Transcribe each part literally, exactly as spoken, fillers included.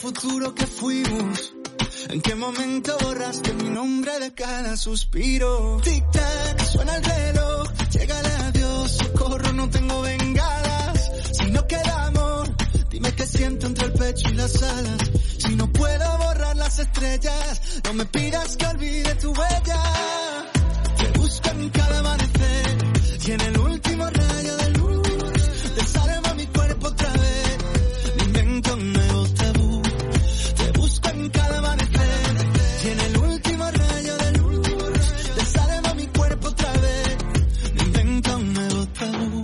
futuro que fuimos. ¿En qué momento borraste mi nombre de cada suspiro? Tic-tac, suena el reloj, llega el adiós, socorro, no tengo bengalas. Si no queda amor, dime qué siento entre el pecho y las alas. Si no puedo borrar las estrellas, no me pidas que olvide tu huella. Te busco en cada amanecer y en el último rayo de luz. Desarma mi cuerpo otra vez, me invento un nuevo tabú. Te busco en cada amanecer y en el último rayo de luz. Desarma mi cuerpo otra vez, me invento un nuevo tabú.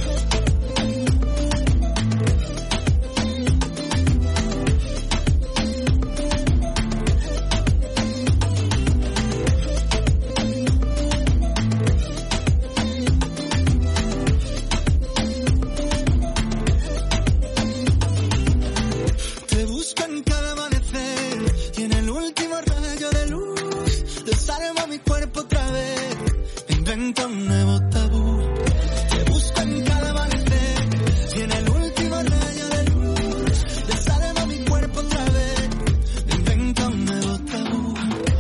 Un nuevo tabú. Te busco en cada amanecer y en el último rayo de luz. Desarma mi cuerpo otra vez, me invento un nuevo tabú.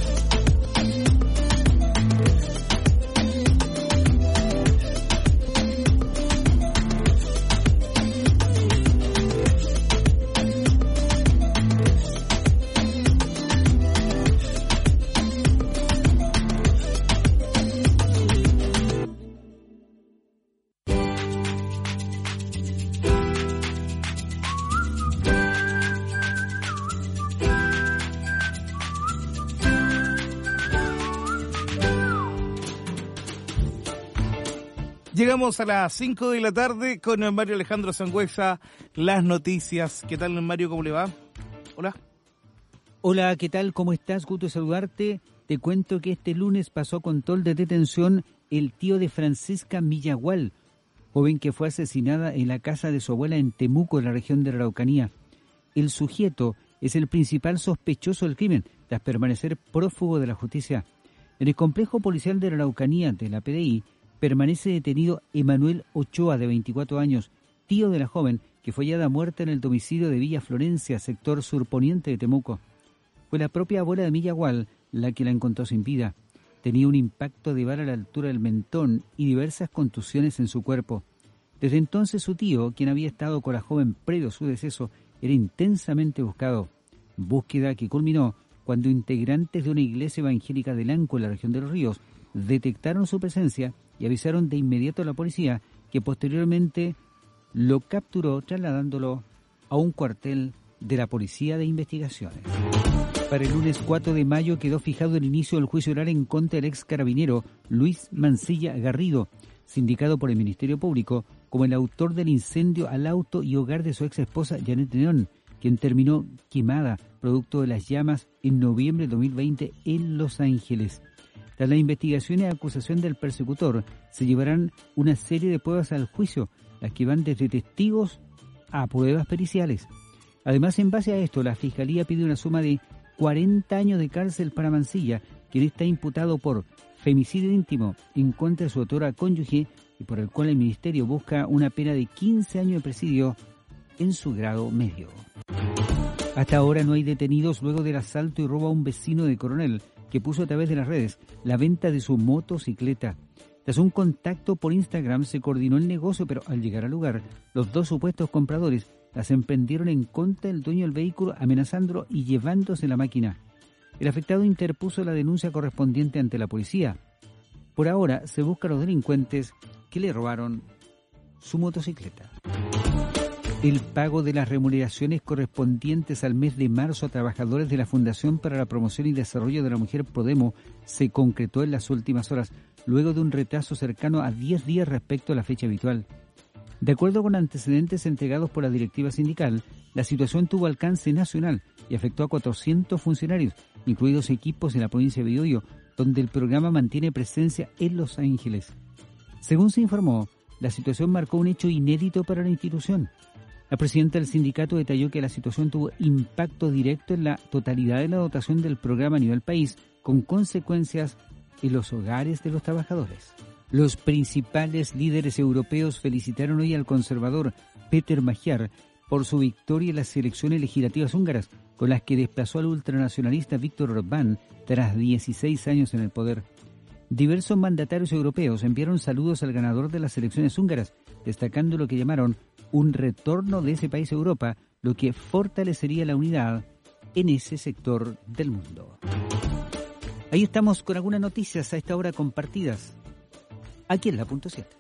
Llegamos a las cinco de la tarde con el Mario Alejandro Sangüesa, las noticias. ¿Qué tal, Mario? ¿Cómo le va? Hola. Hola, ¿qué tal? ¿Cómo estás? Gusto de saludarte. Te cuento que este lunes pasó a control de detención el tío de Francisca Millagual, joven que fue asesinada en la casa de su abuela en Temuco, en la región de la Araucanía. El sujeto es el principal sospechoso del crimen, tras permanecer prófugo de la justicia. En el complejo policial de la Araucanía de la P D I, permanece detenido Emanuel Ochoa, de veinticuatro años, tío de la joven, que fue hallada muerta en el domicilio de Villa Florencia, sector surponiente de Temuco. Fue la propia abuela de Millagual la que la encontró sin vida. Tenía un impacto de bala a la altura del mentón y diversas contusiones en su cuerpo. Desde entonces su tío, quien había estado con la joven previo a su deceso, era intensamente buscado. Búsqueda que culminó cuando integrantes de una iglesia evangélica de Lanco, en la región de Los Ríos, detectaron su presencia y avisaron de inmediato a la policía, que posteriormente lo capturó trasladándolo a un cuartel de la Policía de Investigaciones. Para el lunes cuatro de mayo quedó fijado el inicio del juicio oral en contra del ex carabinero Luis Mancilla Garrido, sindicado por el Ministerio Público como el autor del incendio al auto y hogar de su ex esposa Janet León, quien terminó quemada producto de las llamas en noviembre de dos mil veinte en Los Ángeles. Tras la investigación y acusación del persecutor, se llevarán una serie de pruebas al juicio, las que van desde testigos a pruebas periciales. Además, en base a esto, la Fiscalía pide una suma de cuarenta años de cárcel para Mancilla, quien está imputado por femicidio íntimo en contra de su autora cónyuge y por el cual el Ministerio busca una pena de quince años de presidio en su grado medio. Hasta ahora no hay detenidos luego del asalto y robo a un vecino de Coronel, que puso a través de las redes la venta de su motocicleta. Tras un contacto por Instagram se coordinó el negocio, pero al llegar al lugar, los dos supuestos compradores las emprendieron en contra del dueño del vehículo, amenazándolo y llevándose la máquina. El afectado interpuso la denuncia correspondiente ante la policía. Por ahora se busca a los delincuentes que le robaron su motocicleta. El pago de las remuneraciones correspondientes al mes de marzo a trabajadores de la Fundación para la Promoción y Desarrollo de la Mujer Prodemo se concretó en las últimas horas, luego de un retraso cercano a diez días respecto a la fecha habitual. De acuerdo con antecedentes entregados por la directiva sindical, la situación tuvo alcance nacional y afectó a cuatrocientos funcionarios, incluidos equipos en la provincia de Biobío, donde el programa mantiene presencia en Los Ángeles. Según se informó, la situación marcó un hecho inédito para la institución. La presidenta del sindicato detalló que la situación tuvo impacto directo en la totalidad de la dotación del programa a nivel país, con consecuencias en los hogares de los trabajadores. Los principales líderes europeos felicitaron hoy al conservador Peter Magyar por su victoria en las elecciones legislativas húngaras, con las que desplazó al ultranacionalista Viktor Orbán tras dieciséis años en el poder. Diversos mandatarios europeos enviaron saludos al ganador de las elecciones húngaras, destacando lo que llamaron un retorno de ese país a Europa, lo que fortalecería la unidad en ese sector del mundo. Ahí estamos con algunas noticias a esta hora compartidas, aquí en la punto siete.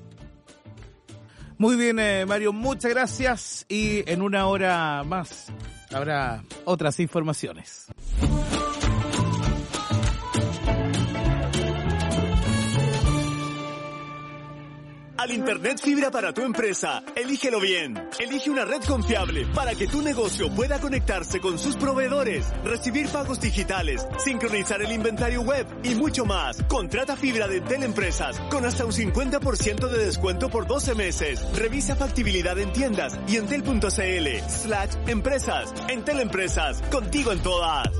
Muy bien, eh, Mario, muchas gracias, y en una hora más habrá otras informaciones. Al Internet fibra para tu empresa, elígelo bien. Elige una red confiable para que tu negocio pueda conectarse con sus proveedores, recibir pagos digitales, sincronizar el inventario web y mucho más. Contrata fibra de Entel Empresas con hasta un cincuenta por ciento de descuento por doce meses. Revisa factibilidad en tiendas y entel.cl slash empresas. Entel Empresas, contigo en todas.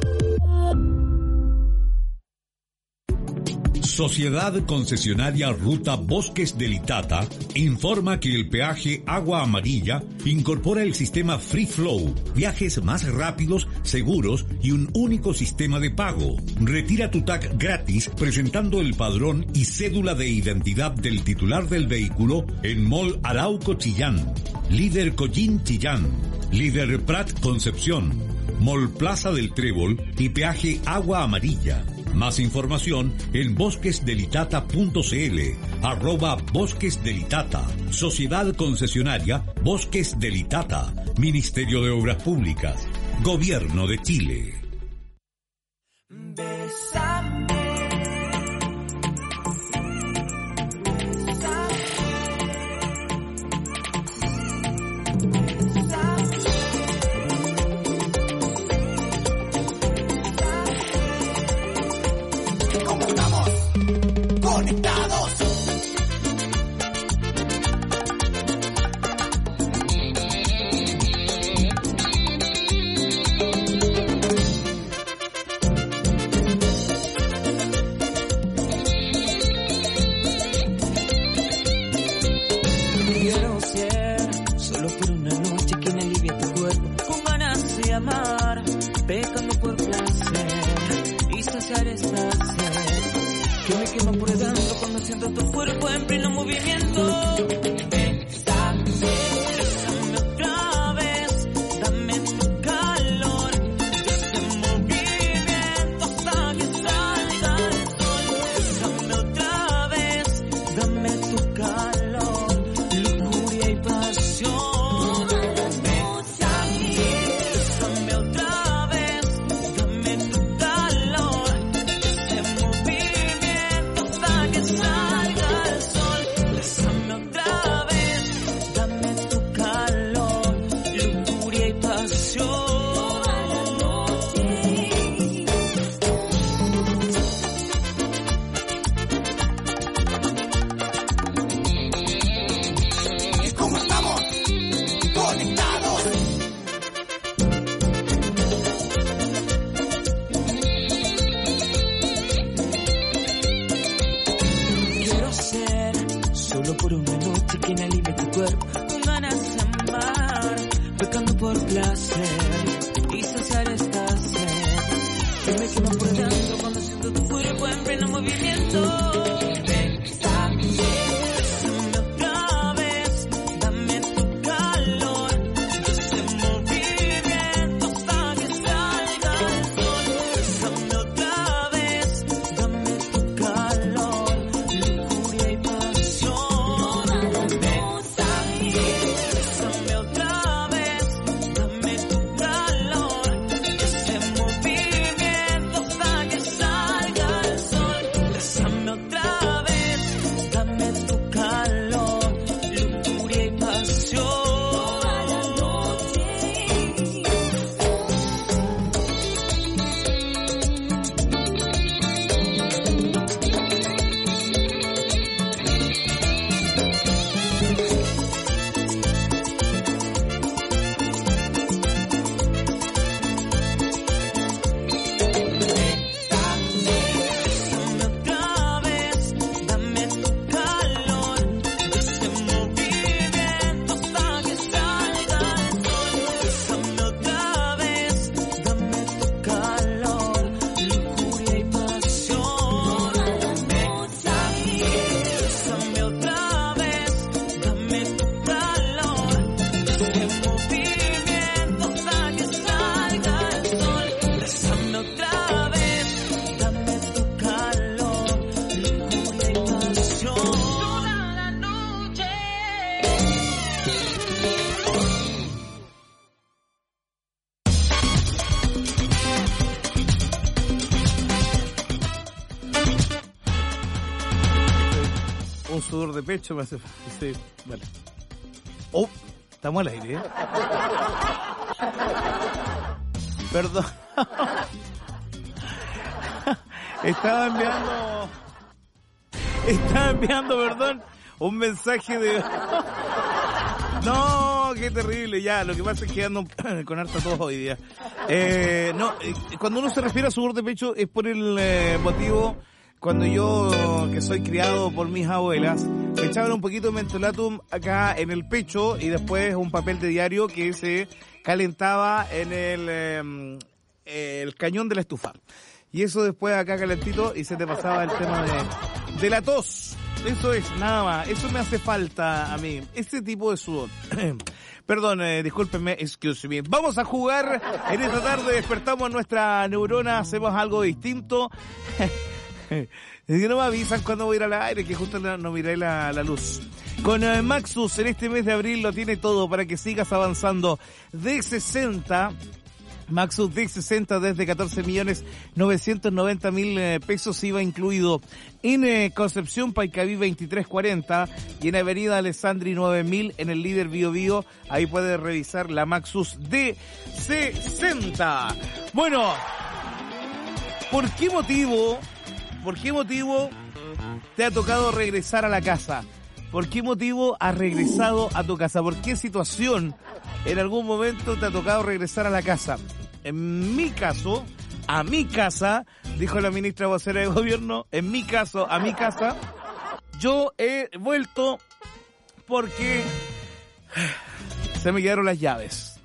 Sociedad Concesionaria Ruta Bosques del Itata informa que el peaje Agua Amarilla incorpora el sistema Free Flow, viajes más rápidos, seguros y un único sistema de pago. Retira tu T A C gratis presentando el padrón y cédula de identidad del titular del vehículo en Mall Arauco Chillán, Líder Collín Chillán, Líder Prat Concepción, Mall Plaza del Trébol y peaje Agua Amarilla. Más información en bosquesdelitata.cl, arroba Bosques del Itata, Sociedad Concesionaria Bosques del Itata, Ministerio de Obras Públicas, Gobierno de Chile. Bésame. Conectados. Quiero ser solo por una noche quien alivie tu cuerpo, con ganas de amar, pecando por placer y saciar esta sed que me quema por dentro cuando siento tu cuerpo en pleno movimiento. Bésame, bésame otra vez, dame tu calor, ese movimiento hasta que salga el sol. Bésame otra vez, dame tu calor, lujuria y pasión. Bésame, bésame otra vez, dame tu calor, ese movimiento que salga el sol. Bésame otra vez, dame tu calor, lujuria y pasión. ¿Y cómo estamos? Conectados. Quiero ser solo por una noche quien alivie tu cuerpo, con ganas de amar, pecando por placer y saciar esta sed que me quema por dentro cuando siento tu cuerpo en pleno movimiento. Bésame, bésame otra vez, dame tu calor, ese movimiento hasta que salga el sol. Bésame otra vez, dame tu calor, lujuria y pasión. Bésame, bésame otra vez, dame tu calor, ese movimiento hasta que salga un sudor de pecho, me hace... Sí, vale. Oh, estamos al aire, ¿eh? Perdón. Estaba enviando... Estaba enviando, perdón, un mensaje de... No, qué terrible, ya, lo que pasa es que ando con harta tos hoy día. Eh, no, eh, cuando uno se refiere a sudor de pecho es por el eh, motivo, cuando yo, que soy criado por mis abuelas, me echaban un poquito de mentolatum acá en el pecho y después un papel de diario que se calentaba en el, eh, el cañón de la estufa. Y eso después acá calentito y se te pasaba el tema de, de la tos. Eso es, nada más. Eso me hace falta a mí. Este tipo de sudor. Perdón, eh, discúlpenme, excuse me. Vamos a jugar en esta tarde. Despertamos nuestra neurona, hacemos algo distinto. Es que no me avisan cuando voy a ir al aire, que justo no miré la, la luz. Con eh, Maxus, en este mes de abril lo tiene todo para que sigas avanzando. De sesenta... Maxus D sesenta desde catorce millones novecientos noventa mil eh, pesos I V A incluido. En eh, Concepción Paicaví veintitrés cuarenta y en Avenida Alessandri nueve mil en el líder Bio Bio. Ahí puedes revisar la Maxus D sesenta. Bueno, ¿por qué motivo, por qué motivo te ha tocado regresar a la casa? ¿Por qué motivo has regresado a tu casa? ¿Por qué situación en algún momento te ha tocado regresar a la casa? En mi caso, a mi casa, dijo la ministra vocera de gobierno, en mi caso, a mi casa, yo he vuelto porque se me quedaron las llaves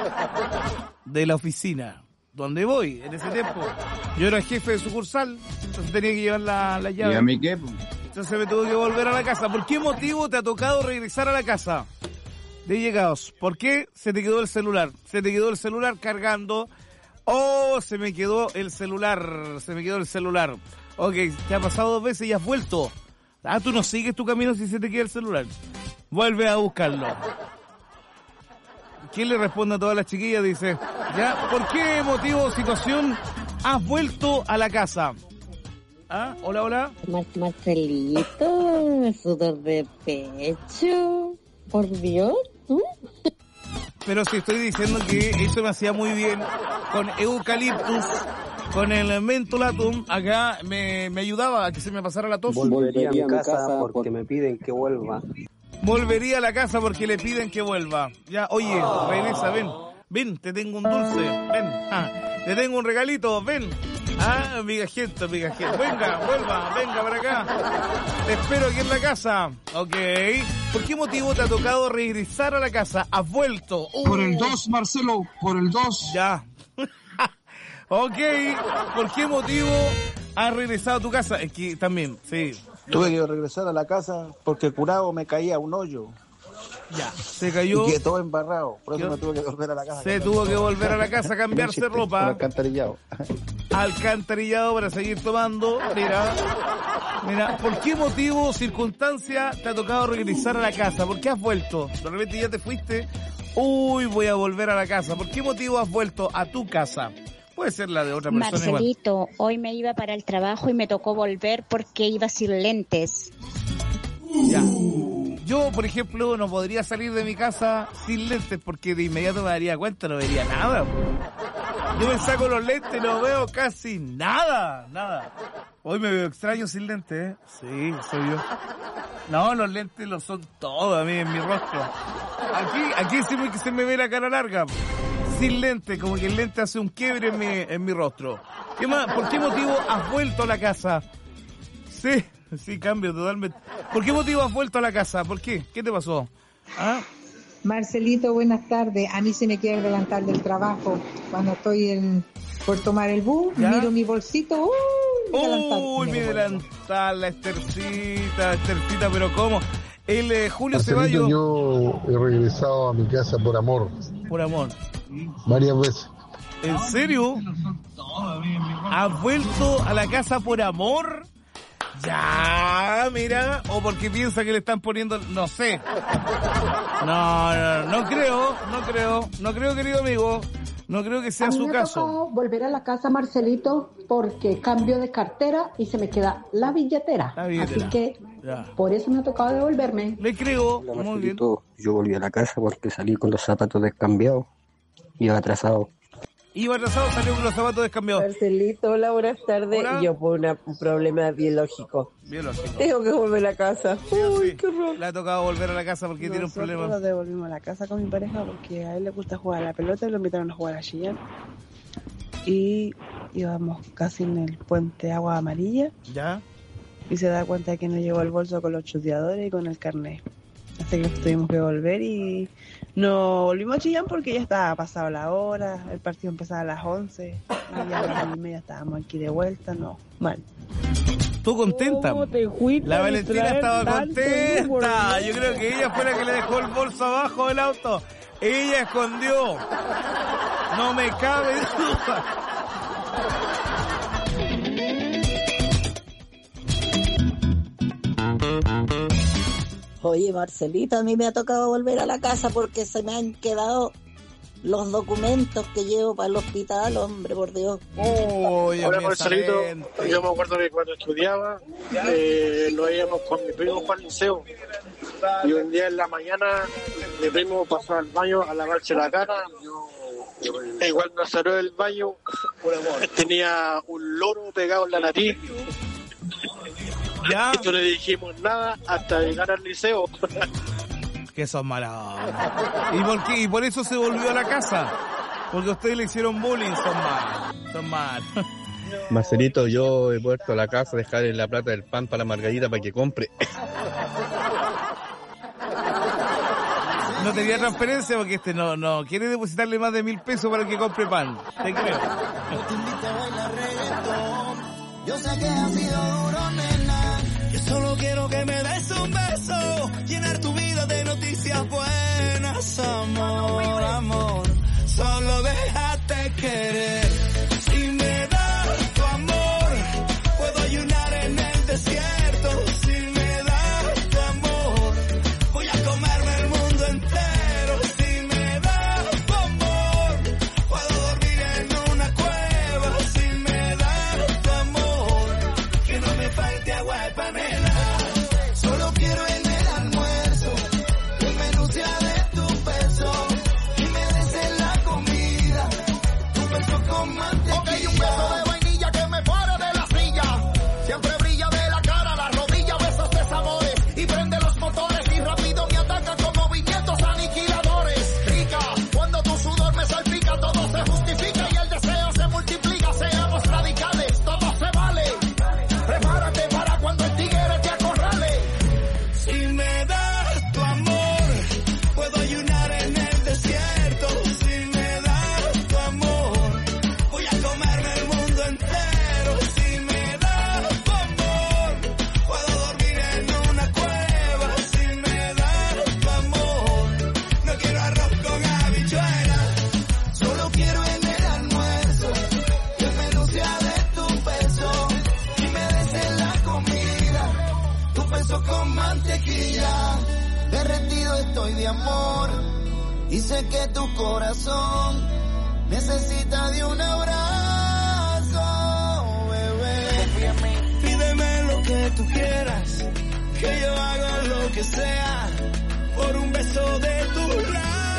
de la oficina donde voy en ese tiempo. Yo era jefe de sucursal, entonces tenía que llevar la, la llave. ¿Y a mí qué? Entonces me tuve que volver a la casa. ¿Por qué motivo te ha tocado regresar a la casa? De llegados. ¿Por qué? Se te quedó el celular. Se te quedó el celular cargando. Oh, se me quedó el celular. Se me quedó el celular. Ok, te ha pasado dos veces y has vuelto. Ah, tú no sigues tu camino si se te queda el celular. Vuelve a buscarlo. ¿Quién le responde a todas las chiquillas? Dice, ¿ya? ¿Por qué motivo o situación has vuelto a la casa? ¿Ah? Hola, hola. Mar Marcelito, sudor de pecho. Por Dios, ¿tú? Pero si estoy diciendo que eso me hacía muy bien con eucaliptus, con el mentolatum, acá me, me ayudaba a que se me pasara la tos. Volvería a mi casa porque me piden que vuelva. Volvería a la casa porque le piden que vuelva. Ya, oye, regresa, ven. Ven, te tengo un dulce. Ven, ah, te tengo un regalito, ven. Ah, migajito, migajito. Venga, vuelva, venga para acá. Te espero aquí en la casa. Ok. ¿Por qué motivo te ha tocado regresar a la casa? ¿Has vuelto? Uh. Por el dos, Marcelo, por el dos. Ya. Ok. ¿Por qué motivo has regresado a tu casa? Es que también, sí. Tuve que regresar a la casa porque curado me caía un hoyo. Ya, se cayó. Y quedó todo embarrado. Por eso ¿Qué? me tuve que volver a la casa. Se tuvo que volver a la casa a cambiarse ropa. Alcantarillado. Alcantarillado para seguir tomando. Mira, mira, ¿por qué motivo o circunstancia te ha tocado regresar a la casa? ¿Por qué has vuelto? De repente ya te fuiste. Uy, voy a volver a la casa. ¿Por qué motivo has vuelto a tu casa? Puede ser la de otra persona. Marcelito, igual. Hoy me iba para el trabajo y me tocó volver porque iba sin lentes. Ya. Yo, por ejemplo, no podría salir de mi casa sin lentes porque de inmediato me daría cuenta, no vería nada. Yo me saco los lentes y no veo casi nada, nada. Hoy me veo extraño sin lentes, ¿eh? Sí, soy yo. No, los lentes lo son todo a mí en mi rostro. Aquí, aquí sí me, se me ve la cara larga. Sin lente, como que el lente hace un quiebre en mi, en mi rostro. ¿Qué más? ¿Por qué motivo has vuelto a la casa? Sí. Sí, cambio totalmente. ¿Por qué motivo has vuelto a la casa? ¿Por qué? ¿Qué te pasó? ¿Ah? Marcelito, buenas tardes. A mí se me quiere adelantar del trabajo. Cuando estoy en, por tomar el bus, ¿ya? Miro mi bolsito. ¡Uy! ¡Uy, mi delantal! La Estercita, Estercita, pero ¿cómo? El eh, Julio Ceballos. Yo he regresado a mi casa por amor. Por amor. Varias veces. ¿En serio? ¿Has vuelto a la casa por amor? Ya, mira, o porque piensa que le están poniendo, no sé. No, no, no creo, no creo, no creo, querido amigo. No creo que sea a mí su me caso. Tocó volver a la casa, Marcelito, porque cambio de cartera y se me queda la billetera. La billetera. Así que Ya. Por eso me ha tocado devolverme. Le creo. Hola, Muy bien. Marcelito. Yo volví a la casa porque salí con los zapatos descambiados. Iba atrasado. Iba atrasado, salió con los zapatos descambiados. Marcelito, hola, buenas tardes. Hola. Yo por una- un problema biológico. Biológico. Tengo que volver a casa. Uy, qué horror. Le ha tocado volver a la casa porque tiene un Nosotros problema. nos devolvimos a la casa con mi pareja porque a él le gusta jugar a la pelota y lo invitaron a jugar a Chillán. Y íbamos casi en el puente Agua Amarilla ¿Ya? y se da cuenta de que no llevó el bolso con los chuteadores y con el carnet. Así que tuvimos que volver y no volvimos a Chillán porque ya estaba pasado la hora, el partido empezaba a las once y ya a las diez y media estábamos aquí de vuelta, no, mal. ¿Tú contenta? ¿Cómo te fuiste La a Valentina distraer estaba tanto, contenta. gordo? Yo creo que ella fue la que le dejó el bolso abajo del auto. Ella escondió. No me cabe duda. Oye, Marcelita, a mí me ha tocado volver a la casa porque se me han quedado los documentos que llevo para el hospital, hombre, por Dios. Oh, Hola, Marcelito. Yo me acuerdo que cuando estudiaba, eh, lo íbamos con mi primo Juan Liceo. Y un día en la mañana, mi primo pasó al baño a lavarse la cara. Yo, igual nos salió del baño, tenía un loro pegado en la nariz. ¿Ya? Y no le dijimos nada hasta llegar al liceo. Que son malos. ¿Y por qué? ¿Y por eso se volvió a la casa? Porque a ustedes le hicieron bullying, son mal. Son mal. Marcelito, yo he vuelto a la casa a dejarle la plata del pan para la Margarita para que compre. No tenía transferencia porque este no, no quiere depositarle más de mil pesos para que compre pan. Te creo. Yo sé que ha sido duro, nena. Yo solo quiero que me des un beso, llenar tu vida de noticias buenas, amor, amor. Solo déjate querer. Si me das tu amor, puedo ayunar en el desierto. Si me das tu amor, voy a comerme el mundo entero. Si me das tu amor, puedo dormir en una cueva. Si me das tu amor, que no me falte agua de panela. Solo quiero en el almuerzo que me nutra de tu beso y me des en la comida tu beso con mantequilla. Ok, un beso de vainilla que me pare de la silla. Siempre brilla de la cara a la rodilla, besos de sabores y prende los motores y rápido me ataca con movimientos aniquiladores. Rica, cuando tu sudor me salpica, todo se justifica y el deseo se multiplica. Seamos radicales, todo se vale. Prepárate para cuando el tigre te acorrale. Si me das tu amor, puedo ayunar en el desierto. Si me das tu amor, voy a comerme el mundo entero. Si me das tu amor, puedo dormir en una cueva. Si me das tu amor, no quiero arroz con habichuelas. Solo quiero en el almuerzo que me nutra de tu beso y me des en la comida tu beso con mantequilla. Derretido estoy de amor y sé que tu corazón necesita de un abrazo, bebé. Pídeme lo que tú quieras, que yo haga lo que sea por un beso de tus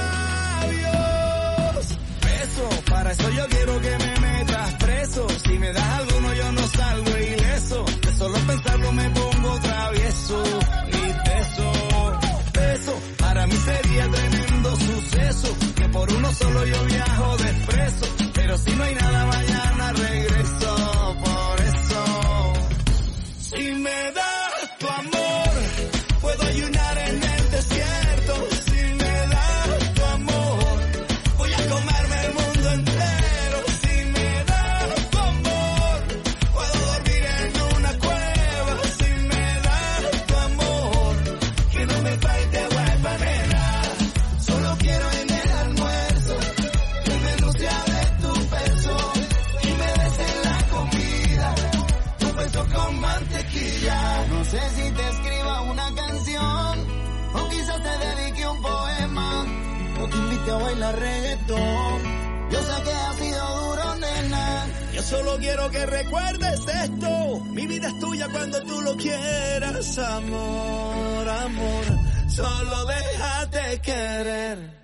labios. Beso, para eso yo quiero que me metas preso. Si me das alguno yo no salgo ileso. De solo pensarlo me pongo travieso y teso. Beso, para mí sería tremendo suceso, que por uno solo yo viajo de expreso. Pero si no hay nada mañana regreso, por eso. Si me das tu amor, puedo ayunar en el desierto. Si me das tu amor, voy a comerme el mundo entero. Si me das tu amor, puedo dormir en una cueva. Si me das tu amor, que no me falte agua de panela. Solo quiero en el almuerzo que me nutra de tu beso y me des en la comida tu beso con mantequilla. No sé si te escriba una canción o quizás te dedique un poema o te invite a bailar reggaetón. Yo sé que ha sido duro, nena. Yo solo quiero que recuerdes esto. Mi vida es tuya cuando tú lo quieras, amor, amor. Solo déjate querer.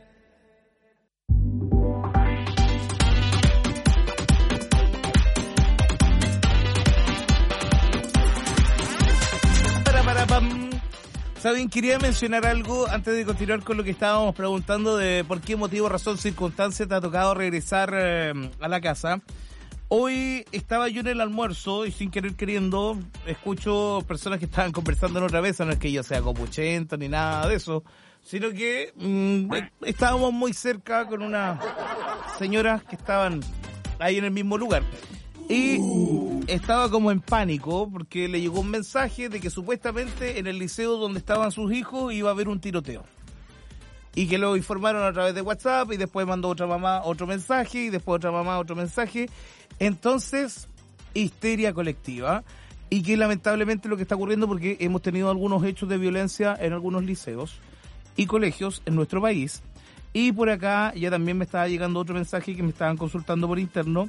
Saben, quería mencionar algo antes de continuar con lo que estábamos preguntando de por qué motivo, razón, circunstancia te ha tocado regresar eh, a la casa. Hoy estaba yo en el almuerzo y sin querer queriendo escucho personas que estaban conversando en otra mesa, no es que yo sea copuchento ni nada de eso, sino que mmm, estábamos muy cerca con unas señoras que estaban ahí en el mismo lugar. Y estaba como en pánico porque le llegó un mensaje de que supuestamente en el liceo donde estaban sus hijos iba a haber un tiroteo. Y que lo informaron a través de WhatsApp y después mandó otra mamá otro mensaje y después otra mamá otro mensaje. Entonces, histeria colectiva. Y que lamentablemente lo que está ocurriendo, porque hemos tenido algunos hechos de violencia en algunos liceos y colegios en nuestro país. Y por acá ya también me estaba llegando otro mensaje que me estaban consultando por interno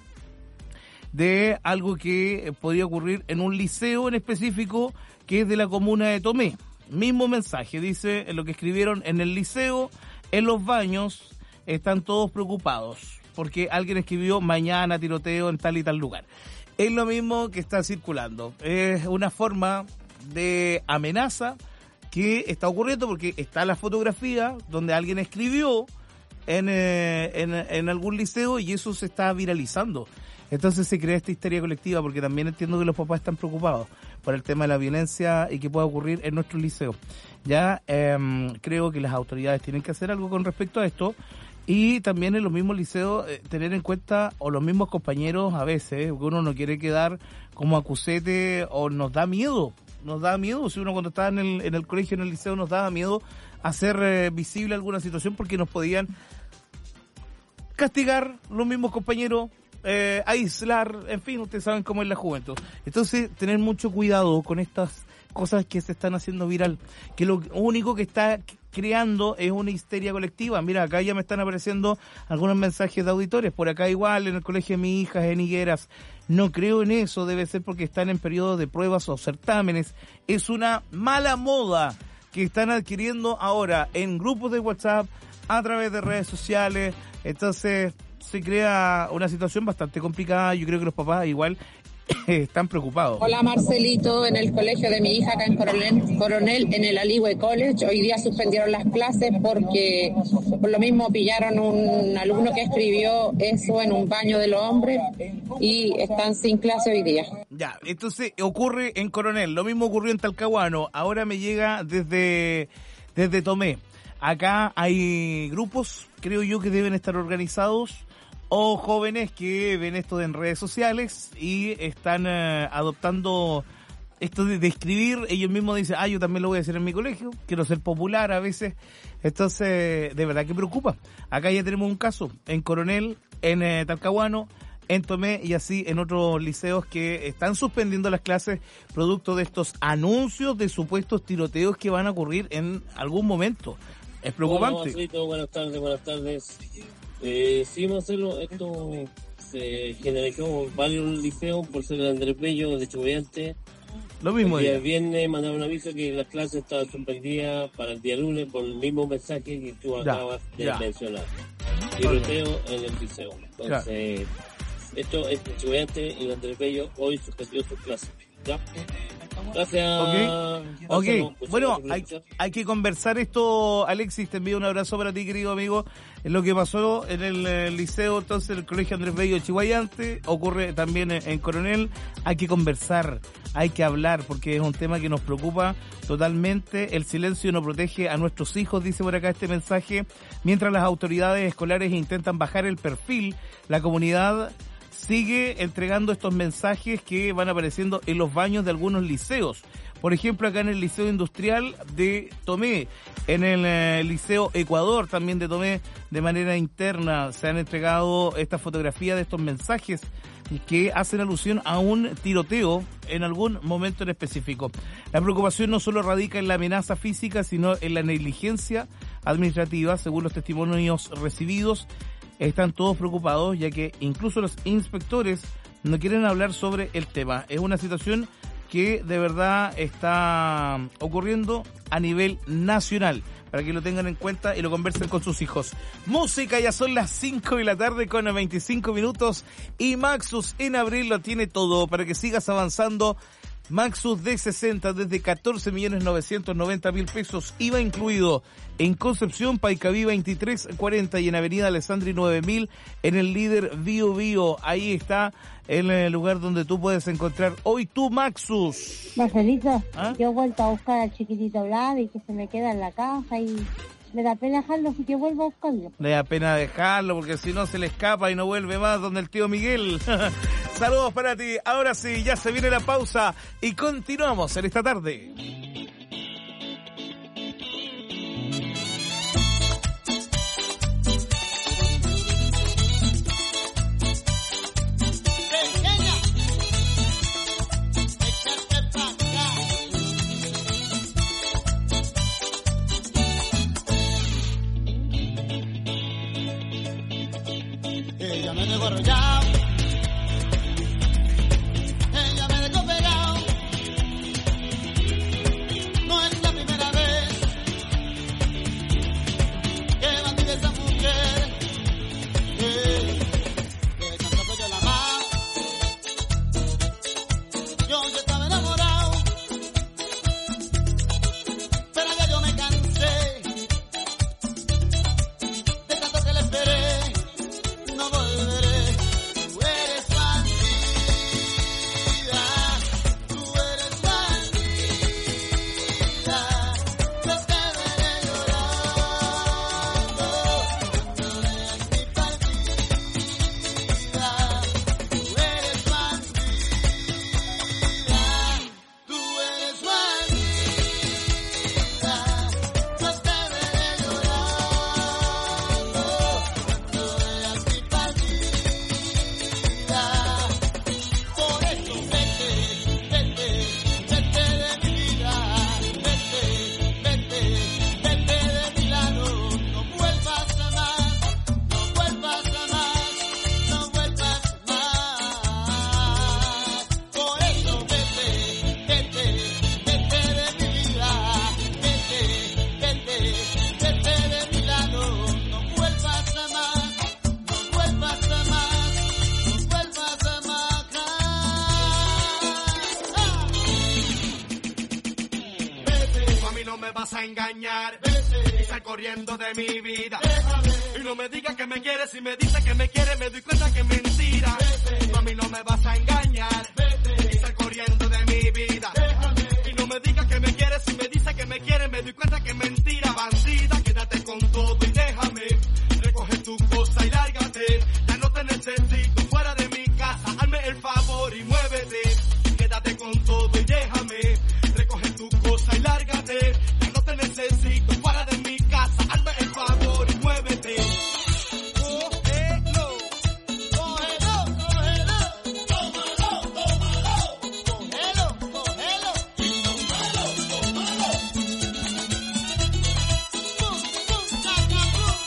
de algo que podría ocurrir en un liceo en específico que es de la comuna de Tomé. Mismo mensaje, dice, en lo que escribieron en el liceo, en los baños, están todos preocupados porque alguien escribió mañana tiroteo en tal y tal lugar. Es lo mismo que está circulando. Es una forma de amenaza que está ocurriendo porque está la fotografía donde alguien escribió en, eh, en, en algún liceo y eso se está viralizando. Entonces se crea esta histeria colectiva porque también entiendo que los papás están preocupados por el tema de la violencia y que pueda ocurrir en nuestros liceos. Ya eh, creo que las autoridades tienen que hacer algo con respecto a esto y también en los mismos liceos eh, tener en cuenta, o los mismos compañeros a veces, porque uno no quiere quedar como acusete o nos da miedo, nos da miedo, si uno cuando estaba en el, en el colegio, en el liceo, nos daba miedo hacer eh, visible alguna situación porque nos podían castigar los mismos compañeros, Eh, aislar, en fin, ustedes saben cómo es la juventud. Entonces, tener mucho cuidado con estas cosas que se están haciendo viral, que lo único que está creando es una histeria colectiva. Mira, acá ya me están apareciendo algunos mensajes de auditores, por acá igual, en el colegio de mi hija, en Higueras. No creo en eso, debe ser porque están en periodo de pruebas o certámenes. Es una mala moda que están adquiriendo ahora en grupos de WhatsApp, a través de redes sociales. Entonces se crea una situación bastante complicada. Yo creo que los papás igual están preocupados. Hola Marcelito, en el colegio de mi hija acá en Coronel, Coronel en el Aligüe College, hoy día suspendieron las clases porque por lo mismo pillaron un alumno que escribió eso en un baño de los hombres y están sin clase hoy día. Ya, entonces ocurre en Coronel, lo mismo ocurrió en Talcahuano, ahora me llega desde, desde Tomé. Acá hay grupos, creo yo, que deben estar organizados, o jóvenes que ven esto en redes sociales y están uh, adoptando esto de, de escribir. Ellos mismos dicen, ah, yo también lo voy a hacer en mi colegio, quiero ser popular a veces. Entonces, de verdad que preocupa. Acá ya tenemos un caso en Coronel, en eh, Talcahuano, en Tomé y así en otros liceos que están suspendiendo las clases producto de estos anuncios de supuestos tiroteos que van a ocurrir en algún momento. Es preocupante. Hola, Marcelito, buenas tardes, buenas tardes. Eh, sí, Marcelo, esto se generalizó varios liceos por ser el Andrés Bello de Chuballante. Lo mismo. El día viernes mandaron un aviso que las clases estaban suspendidas para el día lunes por el mismo mensaje que tú ya, acabas de ya. mencionar. Tiroteo en el liceo. Entonces, ya. Esto es de Chuballante y el Andrés Bello hoy suspendió sus clases. ¿Ya? Gracias. Ok, okay. Bueno, hay, hay que conversar esto, Alexis, te envío un abrazo para ti, querido amigo. Lo que pasó en el, el liceo, entonces, el colegio Andrés Bello de Chuballante, ocurre también en, en Coronel. Hay que conversar, hay que hablar, porque es un tema que nos preocupa totalmente. El silencio no protege a nuestros hijos, dice por acá este mensaje. Mientras las autoridades escolares intentan bajar el perfil, la comunidad sigue entregando estos mensajes que van apareciendo en los baños de algunos liceos. Por ejemplo, acá en el Liceo Industrial de Tomé, en el eh, Liceo Ecuador también de Tomé, de manera interna se han entregado estas fotografías de estos mensajes que hacen alusión a un tiroteo en algún momento en específico. La preocupación no solo radica en la amenaza física, sino en la negligencia administrativa, según los testimonios recibidos. Están todos preocupados, ya que incluso los inspectores no quieren hablar sobre el tema. Es una situación que de verdad está ocurriendo a nivel nacional, para que lo tengan en cuenta y lo conversen con sus hijos. Música, ya son las cinco de la tarde con veinticinco minutos y Maxus en abril lo tiene todo para que sigas avanzando. Maxus D sesenta desde catorce millones novecientos noventa mil pesos, I V A incluido, en Concepción, Paicaví veintitrés cuarenta y en Avenida Alessandri nueve mil, en el líder Bio Bio. Ahí está en el lugar donde tú puedes encontrar hoy tu Maxus. Marcelito, ¿Ah? yo he vuelto a buscar al chiquitito Vlad y que se me queda en la casa y me da pena dejarlo, así que vuelvo a buscarlo. Le da pena dejarlo porque si no se le escapa y no vuelve más donde el tío Miguel. Saludos para ti. Ahora sí, ya se viene la pausa y continuamos en esta tarde. Ella me dejó arrollado, ella me dejó pegado, no es la primera vez que batí de esa mujer, eh, que tanto yo la amaba, yo ya estaba enamorado, pero ya yo me cansé, de tanto que le esperé. No volveré, tú eres bandida, tú eres bandida, yo te veré llorando cuando veas mi partida, tú eres bandida, tú eres bandida, yo te veré llorando cuando veas mi por eso vete, vete, vete de mi vida, vete, vete, vete de mi lado, no vuelvas a más, no vuelvas a más, no vuelvas más. Por eso vete, vete, vete de mi vida, vete, vete, vete de mi lado, no vuelvas a más, no vuelvas a más. A mí no me vas a engañar, vete, y sal corriendo de mi vida. Déjame. Y no me digas que me quieres, si me dices que me quieres, me doy cuenta que es mentira. Vete. A mí no me vas a engañar, vete, y sal corriendo de mi vida. Déjame. Y no me digas que me quieres, si me dices que me quieres, me doy cuenta que es mentira. Bandida, quédate con todo y déjame. Recoge tu cosa y lárgate. Ya no te necesito fuera de mi casa. Hazme el favor y muévete. Quédate con todo y déjame. Recoge tu cosa y lárgate. Ya no te necesito fuera de mi casa. Hazme el favor y muévete. Cógelo, cógelo, cógelo, tómalo, tómalo, cógelo, cógelo, y tómalo, tómalo. Pum, pum, saca, pum,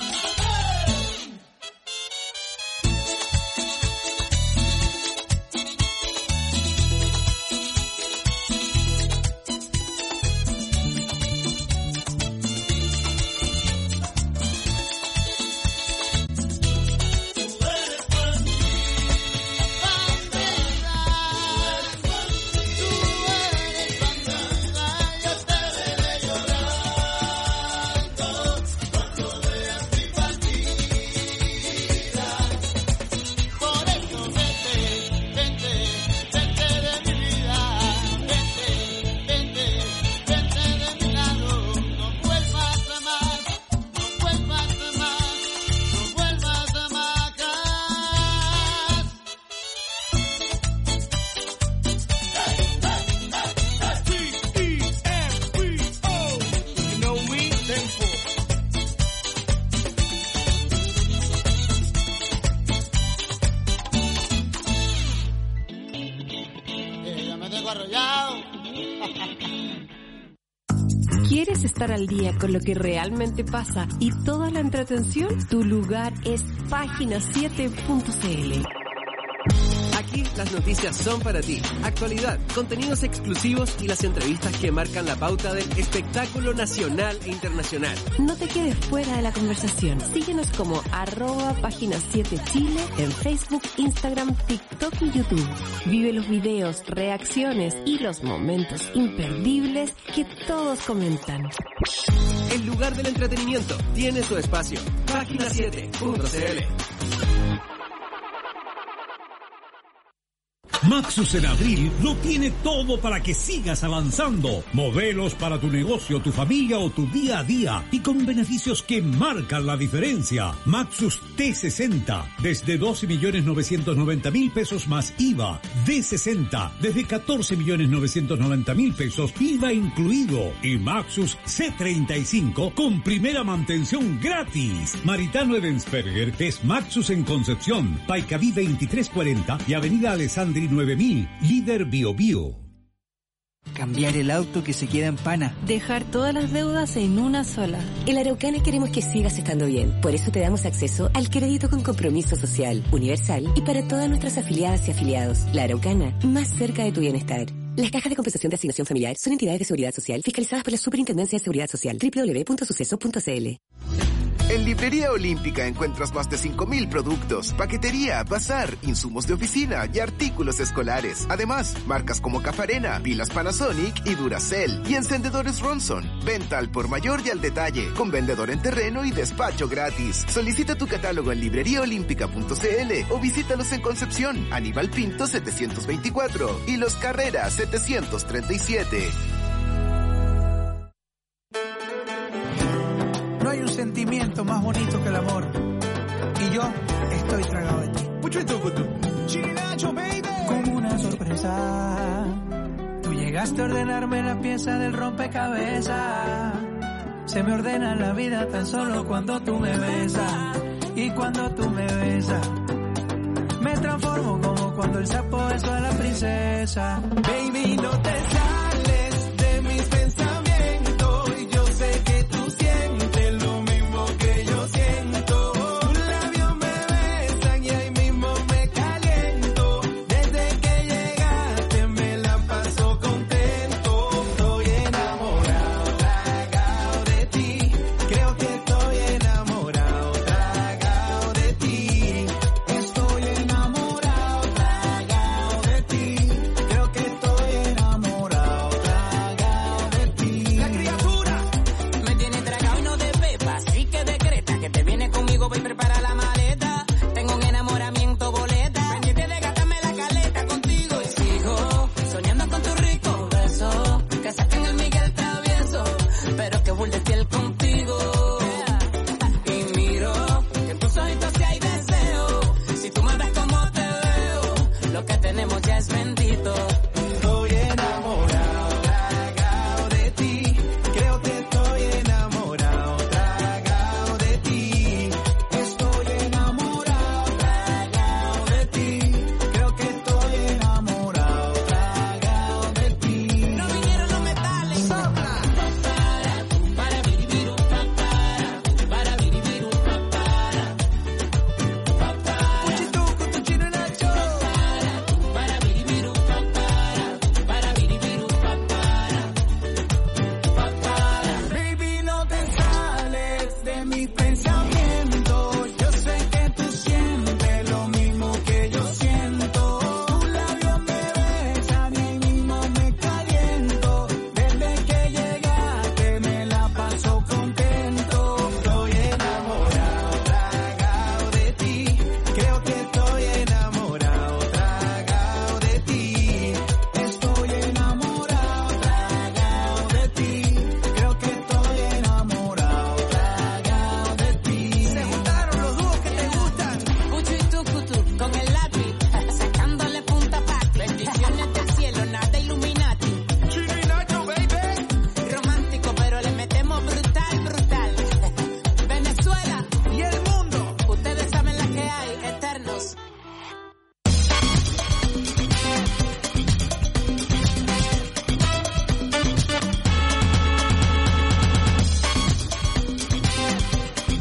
¿Quieres estar al día con lo que realmente pasa y toda la entretención? Tu lugar es página siete punto c l. Aquí las noticias son para ti. Actualidad, contenidos exclusivos y las entrevistas que marcan la pauta del espectáculo nacional e internacional. No te quedes fuera de la conversación. Síguenos como arroba página siete Chile en Facebook, Instagram, TikTok y YouTube. Vive los videos, reacciones y los momentos imperdibles que todos comentan. El lugar del entretenimiento tiene su espacio. página siete punto c l. Maxus en abril lo tiene todo para que sigas avanzando. Modelos para tu negocio, tu familia o tu día a día y con beneficios que marcan la diferencia. Maxus T sesenta desde doce millones novecientos noventa mil pesos más I V A. D sesenta desde catorce millones novecientos noventa mil pesos I V A incluido. Y Maxus C treinta y cinco con primera mantención gratis. Maritano Edensperger es Maxus en Concepción, Paicaví veintitrés cuarenta y Avenida Alessandri nueve mil, líder Bio Bio. Cambiar el auto que se queda en pana. Dejar todas las deudas en una sola. En la Araucana queremos que sigas estando bien. Por eso te damos acceso al crédito con compromiso social, universal y para todas nuestras afiliadas y afiliados. La Araucana, más cerca de tu bienestar. Las cajas de compensación de asignación familiar son entidades de seguridad social fiscalizadas por la Superintendencia de Seguridad Social. doble u doble u doble u punto suceso punto c l. En Librería Olímpica encuentras más de cinco mil productos, paquetería, bazar, insumos de oficina y artículos escolares. Además, marcas como Cafarena, pilas Panasonic y Duracell y encendedores Ronson. Venta al por mayor y al detalle, con vendedor en terreno y despacho gratis. Solicita tu catálogo en librería olímpica punto c l o visítalos en Concepción, Aníbal Pinto setecientos veinticuatro y Los Carreras setecientos treinta y siete. No hay un sentimiento más bonito que el amor. Y yo estoy tragado de ti. Como una sorpresa, tú llegaste a ordenarme la pieza del rompecabezas. Se me ordena la vida tan solo cuando tú me besas. Y cuando tú me besas, me transformo como cuando el sapo besó a la princesa. Baby, no te sales de mis pensamientos. Yo sé que tú sientes lo mismo que yo siento. Tus labios me besan y ahí mismo me caliento. Desde que llegaste me la paso contento. Estoy enamorado, tragado de ti. Creo que estoy enamorado, tragado de ti. Estoy enamorado, tragado de ti. Creo que estoy enamorado, tragado de ti. La criatura me tiene tragado y no de pepa, así que decreta que te vienes conmigo, voy a preparar la maleta. Tengo un enamoramiento boleta, pendiente de gastarme la caleta contigo. Y sigo soñando con tu rico beso, que saquen el Miguel travieso, pero que vuelve fiel contigo. Y miro que en tus ojitos sí hay deseo. Si tú me ves como te veo, lo que tenemos ya es bendito. Estoy enamorado, tragado de ti. Creo que estoy enamorado, tragado de ti. Estoy enamorado, tragado de ti. Creo que estoy enamorado, tragado de ti. No vinieron los metales. Sopla. Para viriviru, papara, para viriviru, papara, papara. Puchituco, tu chino y nacho. Para viriviru, papara, para viriviru, papara, papara. Baby, no te sales de mis pensamientos. Yo sé que tú sientes lo mismo que yo siento. Tus labios me besan y ahí mismo me caliento. Desde que llegaste me la paso contento. Estoy enamorado, tragado de ti. Creo que estoy enamorado, tragado de ti. Estoy enamorado, tragado de ti. Creo que estoy enamorado, tragado de ti. Se juntaron los dúos que te gustan. Cuchu y tu cutu, con el lápiz, sacándole punta pa' bendiciones del cielo, nada Illuminati. Chino y Nacho, baby. Romántico, pero le metemos brutal, brutal. Venezuela Y el mundo. ustedes saben la que hay, eternos.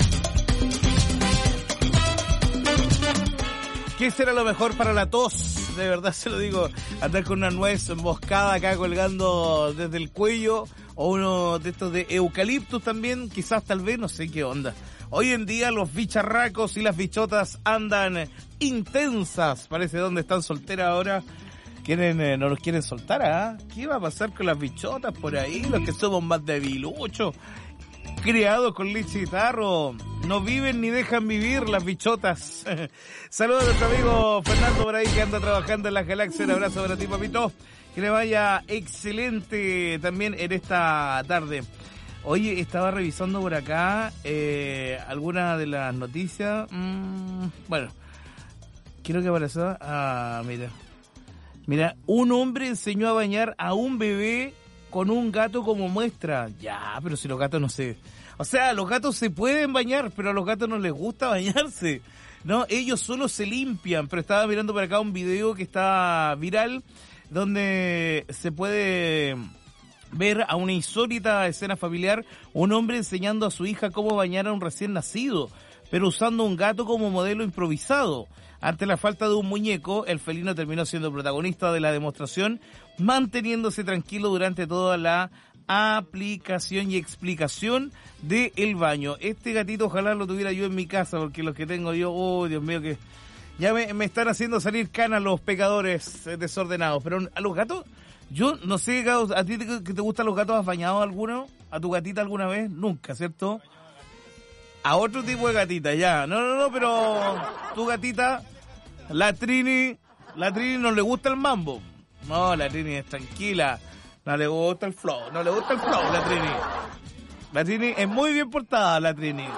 ¿Qué será lo mejor para la tos? de verdad se lo digo, andar con una nuez moscada acá colgando desde el cuello, o uno de estos de eucaliptus también, quizás tal vez, no sé qué onda. Hoy en día los bicharracos y las bichotas andan intensas, parece donde están solteras ahora. Quieren, eh, no nos quieren soltar, ¿ah? ¿eh? ¿Qué va a pasar con las bichotas por ahí? Los que somos más debiluchos, criados con leche y tarro, no viven ni dejan vivir las bichotas. Saludos a nuestro amigo Fernando por ahí que anda trabajando en las galaxias. Un abrazo para ti, papito. Que le vaya excelente también en esta tarde. Oye, estaba revisando por acá eh, algunas de las noticias. Mm, bueno, quiero que aparezca. Ah, mira. Mira, un hombre enseñó a bañar a un bebé con un gato como muestra. Ya, pero si los gatos no se... O sea, los gatos se pueden bañar, pero a los gatos no les gusta bañarse. No, ellos solo se limpian. Pero estaba mirando por acá un video que está viral, donde se puede ver a una insólita escena familiar, un hombre enseñando a su hija cómo bañar a un recién nacido, pero usando un gato como modelo improvisado. Ante la falta de un muñeco, el felino terminó siendo protagonista de la demostración, manteniéndose tranquilo durante toda la aplicación y explicación del baño. Este gatito ojalá lo tuviera yo en mi casa, porque los que tengo yo, oh Dios mío, que ya me, me están haciendo salir canas los pecadores desordenados. Pero a los gatos, yo no sé, ¿a ti te, que te gustan los gatos? ¿Has bañado alguno? ¿A tu gatita alguna vez? Nunca, ¿cierto? A otro tipo de gatita, ya. No, no, no, pero tu gatita, la Trini, la Trini no le gusta el mambo. No, la Trini es tranquila. No le gusta el flow, no le gusta el flow, la Trini. La Trini es muy bien portada, la Trini.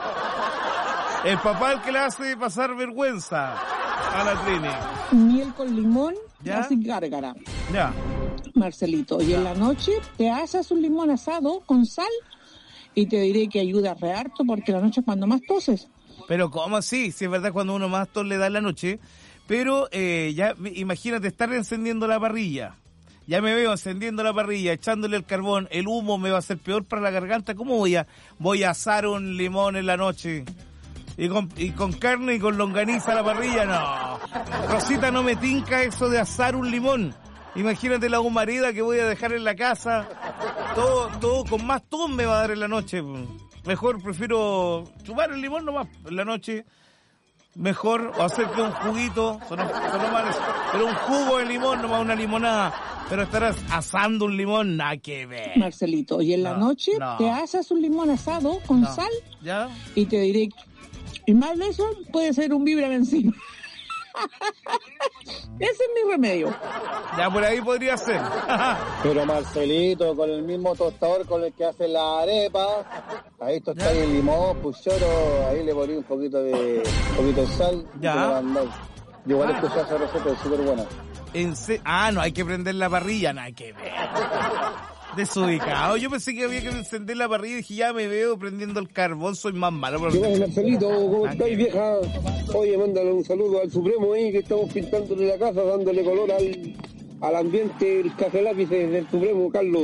El papá el que le hace pasar vergüenza a la Trini. Miel con limón, ¿ya? Así gárgara. Ya. Marcelito, y en la noche te haces un limón asado con sal. Y te diré que ayuda re harto porque la noche es cuando más toses. Pero ¿cómo así? Si es verdad cuando uno más tos le da en la noche. Pero eh, ya imagínate estar encendiendo la parrilla. Ya me veo encendiendo la parrilla, echándole el carbón. El humo me va a hacer peor para la garganta. ¿Cómo voy a voy a asar un limón en la noche? Y con, y con carne y con longaniza a la parrilla, no. Rosita, no me tinca eso de asar un limón. Imagínate la humareda que voy a dejar en la casa. Todo, todo con más tos me va a dar en la noche. Mejor prefiero chupar el limón nomás en la noche. Mejor, o hacerte un juguito, son, son males, pero un jugo de limón, nomás una limonada. Pero estarás asando un limón, nada que ver. Marcelito, y en no, la noche no. te haces un limón asado con no. sal. ¿Ya? Y te diré, y más de eso, puede ser un vibra encima. Ese es mi remedio. Ya por ahí podría ser. Pero Marcelito, con el mismo tostador con el que hace la arepa, ahí tostáis el limón, pues lloro, ahí le poní un poquito de un poquito de sal. Ya. Y igual ah. escuché esa receta, es súper buena. En se... Ah, no, hay que prender la parrilla, nada que ver. Desubicado. Yo pensé que había que encender la parrilla y dije, ya me veo prendiendo el carbón, soy más malo. Pero... ¿Qué pasa, Marcelito? ¿Cómo estáis, vieja? Oye, mándale un saludo al Supremo ahí, que estamos pintándole la casa, dándole color al, al ambiente, el café lápices del Supremo, Carlos.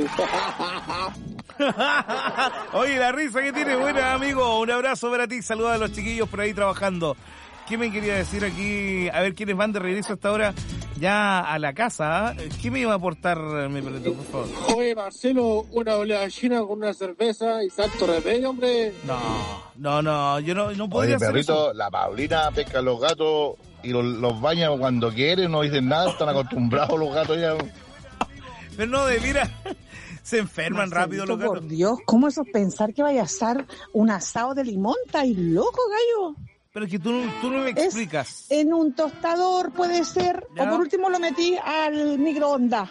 Oye, la risa que tiene, buena, amigo. Un abrazo para ti, saluda a los chiquillos por ahí trabajando. ¿Qué me quería decir aquí? A ver quiénes van de regreso hasta ahora ya a la casa. ¿Qué me iba a aportar, mi perrito, por favor? Oye, Marcelo, una oleada china con una cerveza y salto remedio, hombre. No, no, no, yo no, no podría hacer eso. Oye, perrito, la Paulina pesca a los gatos y los, los baña cuando quieren, no dicen nada, están acostumbrados los gatos ya. Pero no, de mira... Se enferman Marcelito, rápido los gatos. Por Dios, ¿cómo eso pensar que vaya a asar un asado de limón? ¿Estás loco, gallo? Pero es que tú, tú no me explicas. Es en un tostador puede ser, ¿ya? O por último lo metí al microondas.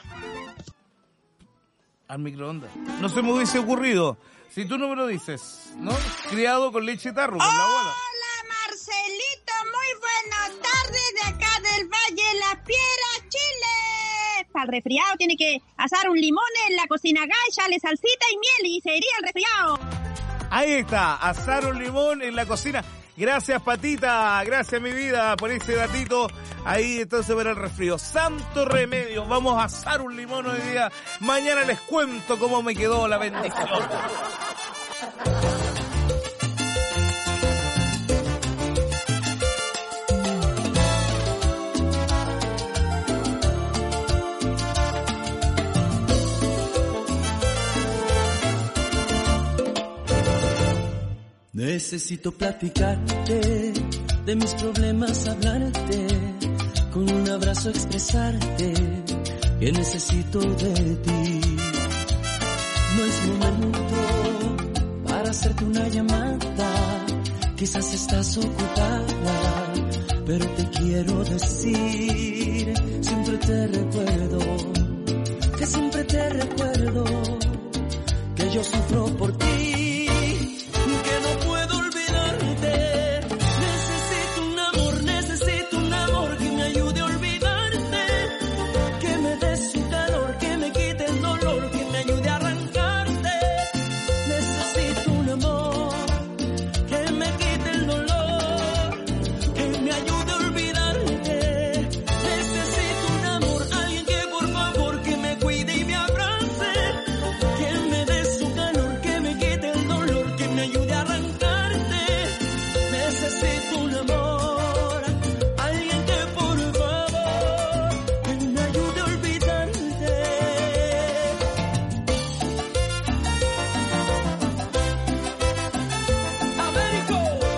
Al microondas. No se me hubiese ocurrido. Si tú no me lo dices, ¿no? Criado con leche de tarro, con la abuela. Hola, Marcelito, muy buenas tardes de acá del Valle La Piedra, Chile. Para el resfriado tiene que asar un limón en la cocina acá, echarle salsita y miel y se iría el resfriado. Ahí está, asar un limón en la cocina. Gracias, Patita, gracias, mi vida, por ese datito. Ahí entonces para el resfrío. Santo remedio, vamos a asar un limón hoy día. Mañana les cuento cómo me quedó la bendición. Necesito platicarte de mis problemas, hablarte, con un abrazo expresarte que necesito de ti. No es momento para hacerte una llamada, quizás estás ocupada, pero te quiero decir, siempre te recuerdo, que siempre te recuerdo, que yo sufro por ti, que no puedo olvidarte. Necesito un amor, necesito un amor que me ayude a olvidarte, que me dé su calor, que me quite el dolor, que me ayude a arrancarte. Necesito un amor que me quite el dolor, que me ayude a olvidarte. Necesito un amor, alguien que por favor que me cuide y me abrace, que me dé su calor, que me quite el dolor, que me ayude a arrancarte. Necesito un amor, alguien que por favor que me ayude a olvidarte. Américo.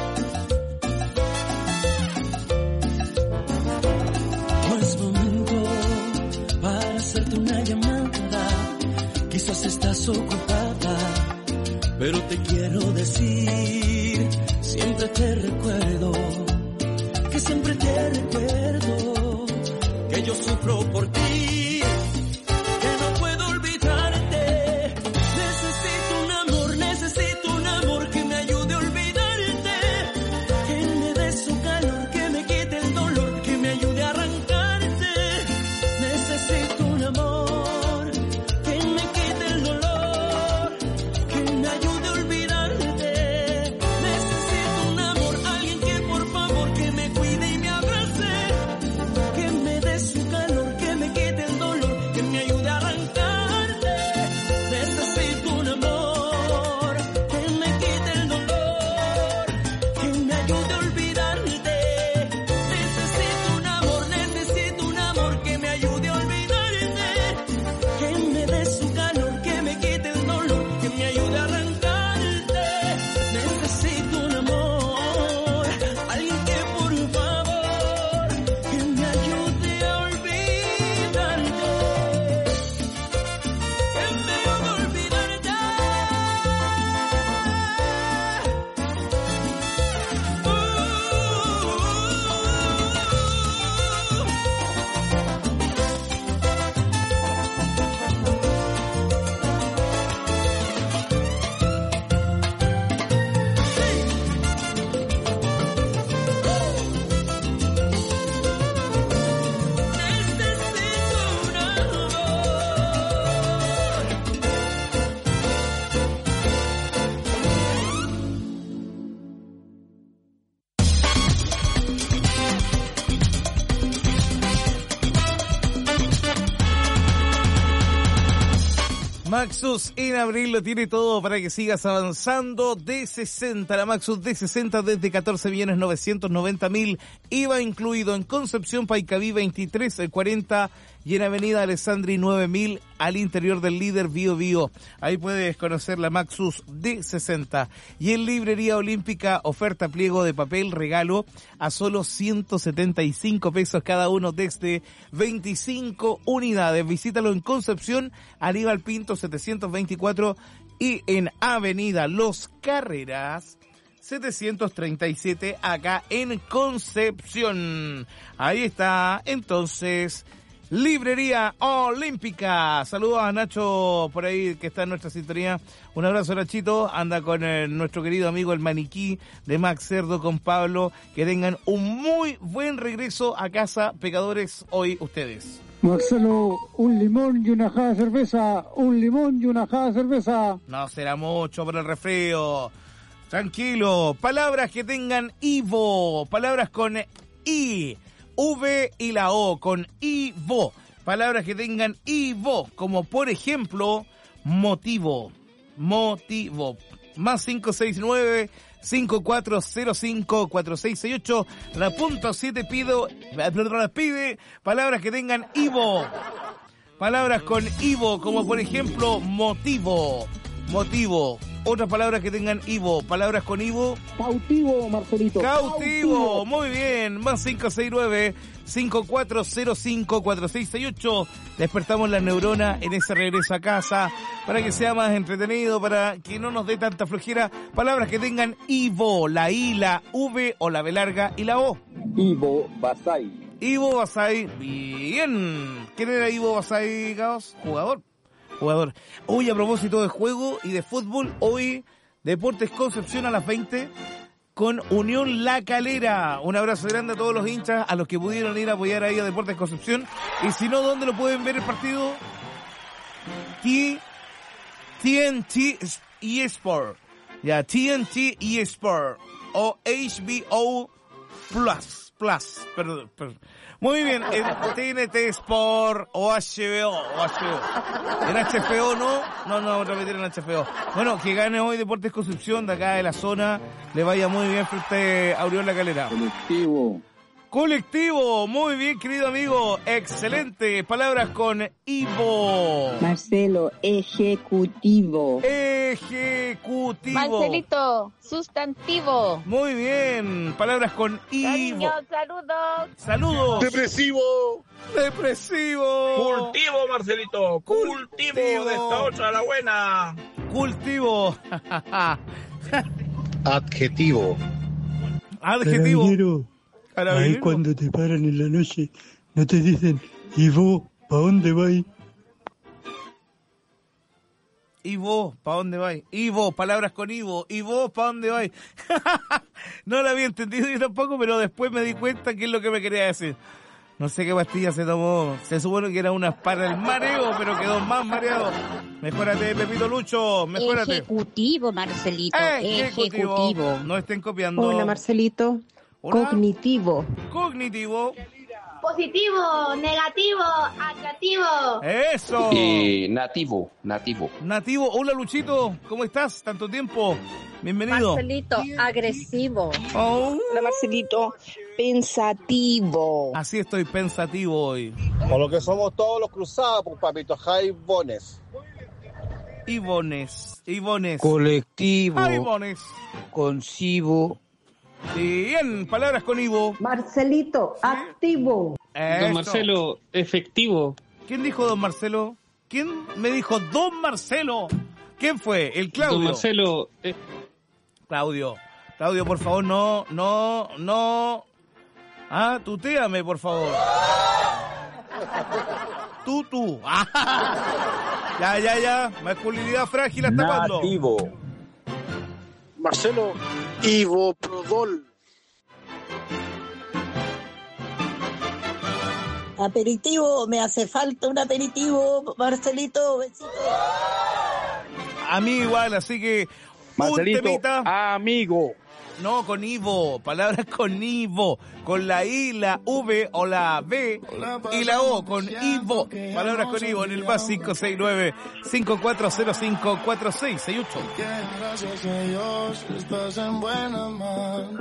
No es momento para hacerte una llamada, quizás estás ocupada, pero te quiero decir, siempre te recuerdo, que siempre te recuerdo, que yo sufro por ti, que no puedo olvidarte. Necesito un amor, necesito un amor que me ayude a olvidarte, que me dé su calor, que me quite el dolor, que me ayude a arrancarte. Necesito un amor que me quite el dolor, que me ayude a olvidarte. Necesito un amor, alguien que por favor que me cuide y me abrace, que me dé su calor, que me quite el dolor, que me ayude a arrancarte. Necesito un amor que me quite el dolor, que me ayude a olvidarte. Necesito un amor, necesito un amor que me ayude a olvidarte, que me dé su calor, que me quite el dolor, que me ayude a arrancarte. Necesito un amor, alguien que por favor que me ayude a olvidarte, que me ayude a olvidarte. Maxus en abril lo tiene todo para que sigas avanzando. D sesenta, la Maxus D sesenta desde catorce millones novecientos noventa mil, I V A incluido, en Concepción, Paicaví veintitrés cuarenta y en Avenida Alessandri nueve mil al interior del líder Bio Bio. Ahí puedes conocer la Maxus D sesenta. Y en Librería Olímpica, oferta pliego de papel regalo a solo ciento setenta y cinco pesos cada uno desde veinticinco unidades. Visítalo en Concepción, Aníbal Pinto setecientos veinticuatro y en Avenida Los Carreras setecientos treinta y siete acá en Concepción. Ahí está, entonces, Librería Olímpica. Saludos a Nacho por ahí que está en nuestra sintonía. Un abrazo, Nachito. Anda con eh, nuestro querido amigo el maniquí de Max Cerdo, con Pablo. Que tengan un muy buen regreso a casa, pecadores, hoy ustedes. Marcelo, un limón y una jada de cerveza. Un limón y una jada de cerveza. No será mucho por el resfrío. Tranquilo. Palabras que tengan Ivo. Palabras con I. V y la O, con Ivo. Palabras que tengan Ivo, como por ejemplo, motivo. Motivo. Más cinco seis nueve, cinco cuatro cero cinco, cuatro seis seis ocho. La punto siete pido, pide palabras que tengan Ivo. Palabras con Ivo, como por ejemplo, motivo. Motivo. otras palabras que tengan Ivo. Palabras con Ivo. Cautivo, Marcelito. Cautivo, Cautivo. muy bien. Más cinco seis nueve, cinco cuatro cero cinco, cuatro seis seis ocho. Despertamos las neuronas en ese regreso a casa para que sea más entretenido, para que no nos dé tanta flojera. Palabras que tengan Ivo, la I, la V o la B larga y la O. Ivo Basay. Ivo Basay, bien. ¿Quién era Ivo Basay, Gaos? Jugador. Jugador. Hoy, a propósito de juego y de fútbol, hoy Deportes Concepción a las veinte con Unión La Calera. Un abrazo grande a todos los hinchas, a los que pudieron ir a apoyar ahí a Deportes Concepción. Y si no, ¿dónde lo pueden ver el partido? T N T eSport. Ya, T N T eSport. O H B O Plus. Plus. Perdón, perdón. Muy bien, en T N T Sport o H B O, o H B O. En H F O no, no, no vamos a repetir en H F O. Bueno, que gane hoy Deportes Concepción de acá de la zona, le vaya muy bien frente a Unión La Calera. Colectivo. Colectivo, muy bien, querido amigo, excelente. Palabras con Ivo. Marcelo, ejecutivo. Ejecutivo. Marcelito, sustantivo. Muy bien, palabras con Ivo. Cariño, saludos. Saludos. Depresivo. Depresivo. Cultivo, Marcelito. Cultivo, Cultivo. de esta otra, la buena. Cultivo. Adjetivo. Adjetivo. Carabinero, ahí Carabinero. cuando te paran en la noche, no te dicen, ¿y vos, pa' dónde vais? ¿Y vos, pa' dónde vais? ¿Y vos, palabras con Ivo? ¿Y vos, pa' dónde vais? No lo había entendido yo tampoco, pero después me di cuenta que es lo que me quería decir. No sé qué pastilla se tomó. Se supone que era una para el mareo, pero quedó más mareado. Mejórate, Pepito Lucho, mejórate. Ejecutivo, Marcelito. Ejecutivo. Ejecutivo. No estén copiando. Hola, Marcelito. Hola. Cognitivo. Cognitivo. Positivo, negativo, atractivo. Eso. Y nativo, nativo. Nativo. Hola, Luchito. ¿Cómo estás? Tanto tiempo. Bienvenido. Marcelito, agresivo. Oh. Hola, Marcelito. Pensativo. Así estoy pensativo hoy. Por lo que somos todos los cruzados, pues papito, Jaibones. Ivones. Ivones. Colectivo. Ah, Ivones. Concibo. Bien, palabras con Ivo. Marcelito, activo. Eso. Don Marcelo, efectivo. ¿Quién dijo don Marcelo? ¿Quién me dijo don Marcelo? ¿Quién fue? El Claudio. Don Marcelo. Eh... Claudio. Claudio, por favor, no, no, no. Ah, tutéame, por favor. Tú, tú. Ya, ya, ya. Masculinidad frágil hasta cuándo. Nativo. Marcelo, Ivo Prodol. Aperitivo, me hace falta un aperitivo, Marcelito, besito. A mí igual, así que Marcelito, un temita. amigo. No, con Ivo, palabras con Ivo, con la I, la V o la B y la O, con Ivo, palabras con Ivo en el más cinco seis nueve, cinco cuatro cero cinco, cuatro seis seis ocho. Gracias a Dios estás en buenas manos.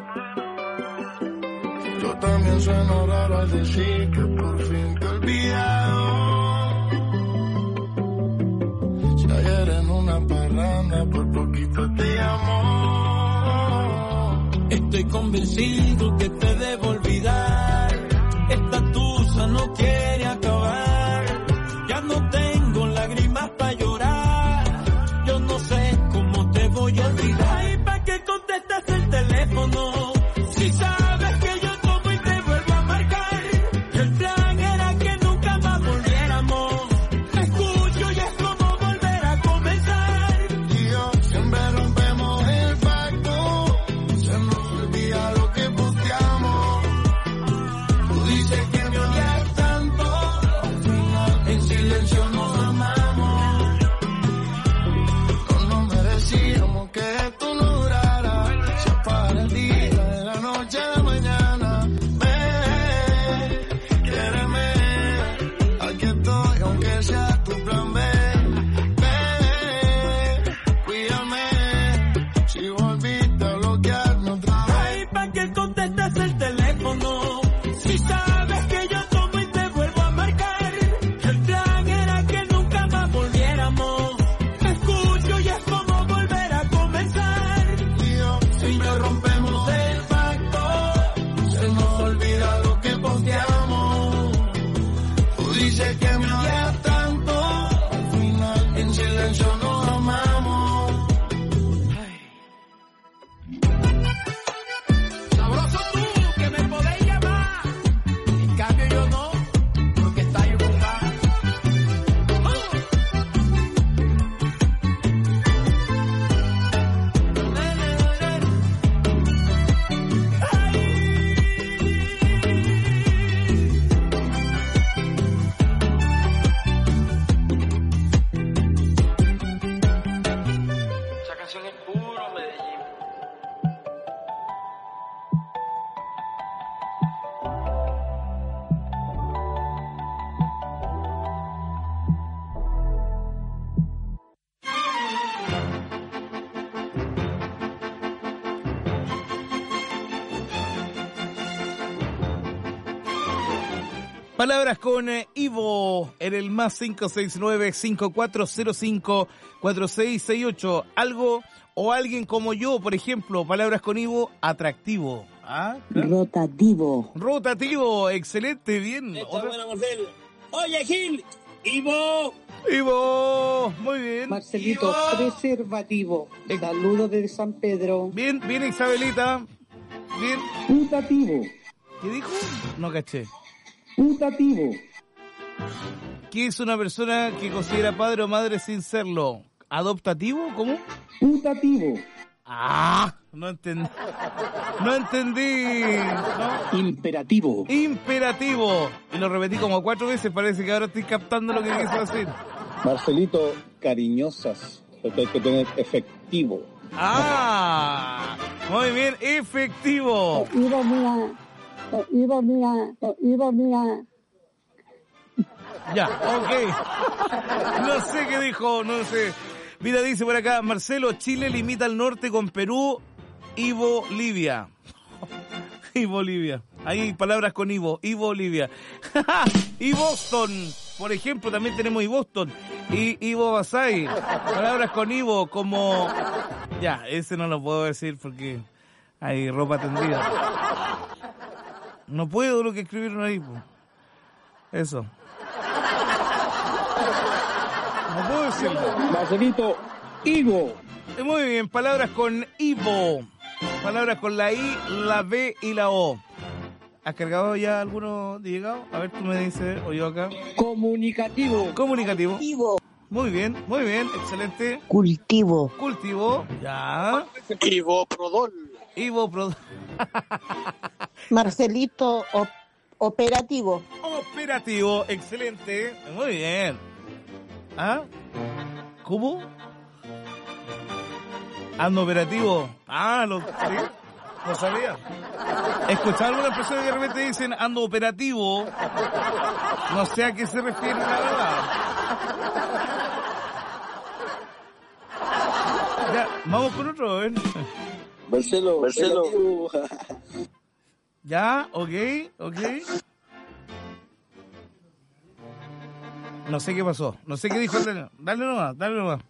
Yo también sueno raro al decir que por fin te he olvidado. Si ayer en una parranda por poquito te llamó. Estoy convencido que te debo olvidar. Esta tusa no quiere acabar. Ya no tengo lágrimas para llorar. Yo no sé cómo te voy a olvidar. ¿Y para qué contestas el teléfono? Si sabes que yo tomo y te vuelvo a marcar. Y el plan era que nunca más volviéramos. Me escucho y es como volver a comenzar. Y yo siempre rompemos el pacto. Se nos olvida lo que posteamos. Tú dices que me odias tanto. dices que me odias tanto, al final en silencio nos amamos. Sabroso tú, que me podéis llamar, en cambio yo no, porque está yo con paz. Palabras con eh, Ivo en el más cinco seis nueve, cinco cuatro cero cinco, cuatro seis seis ocho. Algo o alguien como yo, por ejemplo. Palabras con Ivo, atractivo. ¿Ah? Rotativo. Rotativo, excelente, bien. Otra... Oye, Gil, Ivo. Ivo, muy bien. Marcelito, Ivo. preservativo. Saludos desde San Pedro. Bien, bien, Isabelita. Bien. Putativo. ¿Qué dijo? No caché. Putativo. ¿Qué es una persona que considera padre o madre sin serlo? ¿Adoptativo? ¿Cómo? Putativo. Ah, no entendí. No entendí. ¿No? Imperativo. Imperativo. Y lo repetí como cuatro veces, parece que ahora estoy captando lo que quiso decir. Marcelito, cariñosas, porque hay que tener efectivo. Ah, muy bien, efectivo. Iba mía, iba mía, iba mía. Ya, ok. No sé qué dijo, no sé. Mira, dice por acá, Marcelo, Chile limita al norte con Perú y Bolivia. Y Bolivia. Hay palabras con Ivo, y Bolivia. Y Boston, por ejemplo, también tenemos y Boston. Y Ivo Basay. Palabras con Ivo como... Ya, ese no lo puedo decir porque hay ropa tendida. No puedo lo que escribieron ahí. Pues. Eso. No puedo decirlo. Marcelito, Ivo. Muy bien, palabras con Ivo. Palabras con la I, la B y la O. ¿Has cargado ya alguno de llegado? A ver, tú me dices, o yo acá. Comunicativo. Comunicativo. Cultivo. Muy bien, muy bien, excelente. Cultivo. Cultivo, ya. Ivo Prodol. Ivo Prodol. Marcelito, op operativo. Operativo, excelente. Muy bien. ¿Ah? ¿Cómo? Ando operativo. Ah, lo, ¿sí? Lo sabía. He escuchado a algunas personas que de repente dicen ando operativo. No sé a qué se refiere, la verdad. Ya, vamos con otro, ¿eh? Marcelo, Marcelo. Ya, ok, ok. No sé qué pasó. No sé qué dijo el Daniel. Dale nomás, dale nomás.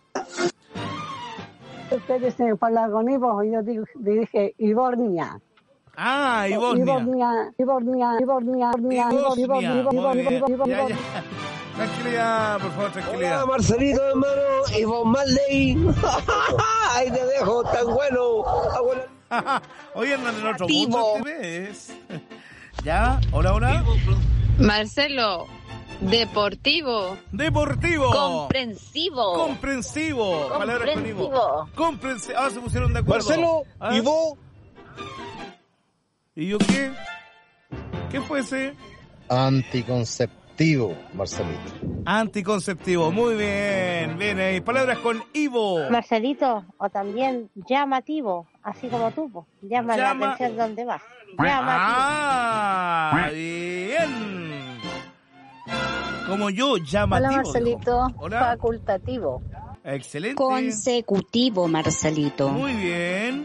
Usted dice palabra con Ivo, yo digo, dije Ivornia. Ah, Ivornia. Ivornia, Ivornia, Ivornia, Ivornia, Ivornia. Tranquilidad, por favor, tranquilidad. Hola, Marcelito, hermano, Ivo Marley. Ahí te dejo, tan bueno. Oye, andan en otro mundo, ¿qué ves? ¿Ya? Hola, hola. Marcelo, deportivo. Deportivo. Comprensivo. Comprensivo. Palabras con Ivo. Comprensivo. Ah, se pusieron de acuerdo. Marcelo, ¿Ah? Ivo. ¿Y yo qué? ¿Qué fue ese? Anticonceptivo, Marcelito. Anticonceptivo. Muy bien. Bien ahí. Palabras con Ivo. Marcelito, o también llamativo, así como tú, po. Llama, Llama... la atención donde vas. Llamativo. Ah, bien. Como yo, llamativo. Hola, Marcelito. Hola. Facultativo. Excelente. Consecutivo, Marcelito. Muy bien.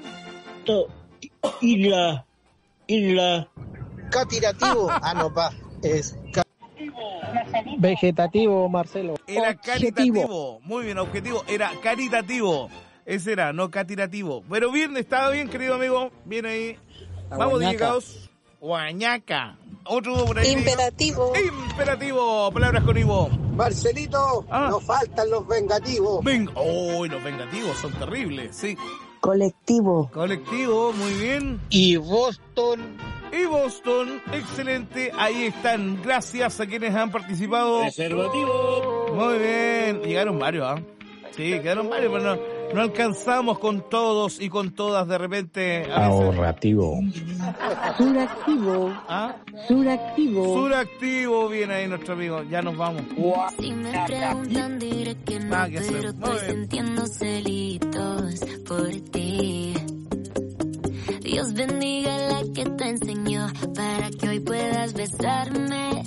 Isla. Isla. Catirativo. Ah, no, pa. Es Vegetativo, Marcelo. Era Objetivo. caritativo. Muy bien, objetivo. Era caritativo. Ese era, no catirativo. Pero bien, estaba bien, querido amigo. Bien ahí. Vamos, Aguanaca. llegados. Guañaca. Otro por ahí. Imperativo. Imperativo. Palabras con Ivo. Marcelito, Ah. nos faltan los vengativos. Ven. Oh, los vengativos son terribles, sí. Colectivo. Colectivo, muy bien. Y Boston. Y Boston, excelente. Ahí están. Gracias a quienes han participado. Preservativo. Muy bien. Llegaron varios, ¿ah? Sí, quedaron varios, pero no, no alcanzamos con todos y con todas de repente. A veces. Ahorrativo. Suractivo. ¿Ah? Suractivo. Suractivo, viene ahí nuestro amigo. Ya nos vamos. Si me preguntan diré que no, Nada que hacer. pero Muy estoy bien. sintiendo celitos por ti. Dios bendiga la que te enseñó para que hoy puedas besarme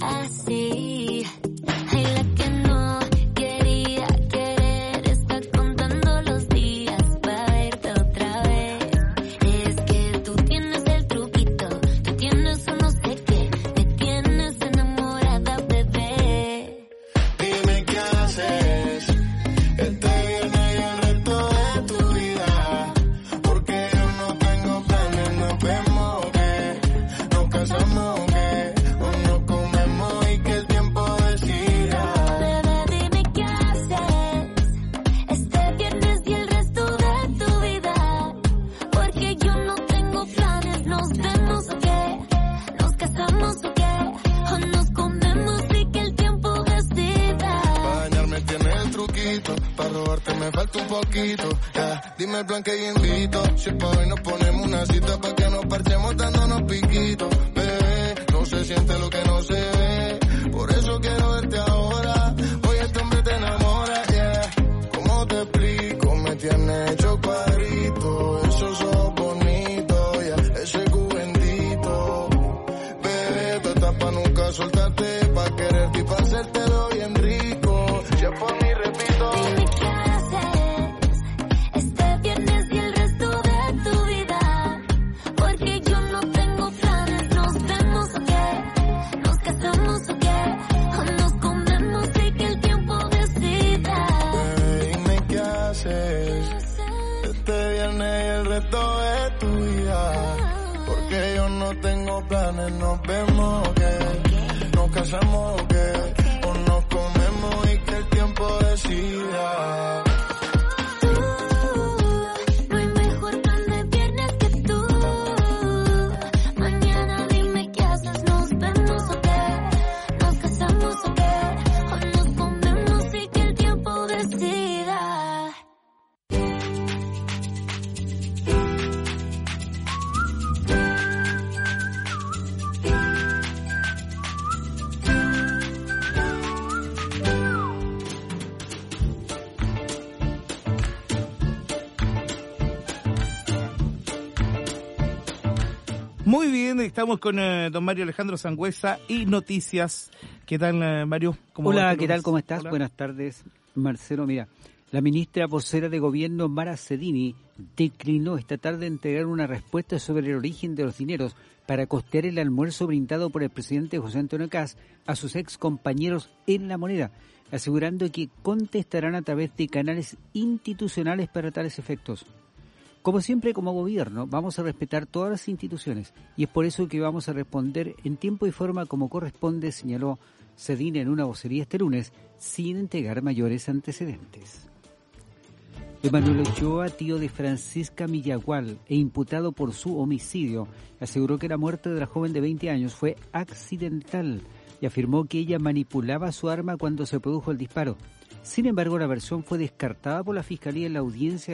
así. Ay, la que no quería querer está contando los días para verte otra vez. Es que tú tienes el truquito, tú tienes un no sé qué, me tienes enamorada, bebé. Dime qué haces este viernes y el resto de tu vida, porque yo no tengo planes, nos vemos que nos casamos que o nos comemos y que el tiempo decida. Bebé, dime qué haces este viernes y el resto de tu vida, porque yo no tengo planes, nos vemos o qué, nos casamos o qué, o nos comemos y que el tiempo decida. Para bañarme tiene el truquito, para robarte me falta un poquito. Ya, dime el plan que yo invito. Si es pa' hoy nos ponemos una cita pa' que nos parchemos dándonos piquitos. Bebé, no se siente lo que no se ve, por eso quiero verte ahora. Hoy este hombre te enamora, yeah. ¿Cómo te explico? Me tiene hecho cuadrito, esos ojos bonitos, yeah. Ese cubendito. Bebé, tú estás pa' nunca soltarte, pa' quererte y pa' hacértelo bien rico. Si es por mí, repito. Dime qué haces este viernes y el resto de tu vida, porque yo no tengo planes, nos vemos o qué, nos casamos o qué, o nos comemos y que el tiempo decida. Bebé, dime qué haces este viernes y el resto de tu vida, porque yo no tengo planes, nos vemos que nos casamos que o nos comemos y que el tiempo decida. No hay mejor plan de viernes que tú. Mañana dime qué haces, nos vemos o qué, nos casamos o qué, o nos comemos y que el tiempo decida. Muy bien, estamos con eh, don Mario Alejandro Sangüesa y Noticias. ¿Qué tal, eh, Mario? ¿Cómo va Hola, este ¿qué tal? lunes? ¿Cómo estás? Hola. Buenas tardes, Marcelo. Mira, la ministra vocera de Gobierno, Mara Sedini, declinó esta tarde entregar una respuesta sobre el origen de los dineros para costear el almuerzo brindado por el presidente José Antonio Kast a sus ex compañeros en La Moneda, asegurando que contestarán a través de canales institucionales para tales efectos. Como siempre, como gobierno, vamos a respetar todas las instituciones y es por eso que vamos a responder en tiempo y forma como corresponde, señaló Sedini en una vocería este lunes, sin entregar mayores antecedentes. Emanuel Ochoa, tío de Francisca Millagual e imputado por su homicidio, aseguró que la muerte de la joven de veinte años fue accidental y afirmó que ella manipulaba su arma cuando se produjo el disparo. Sin embargo, la versión fue descartada por la Fiscalía en la audiencia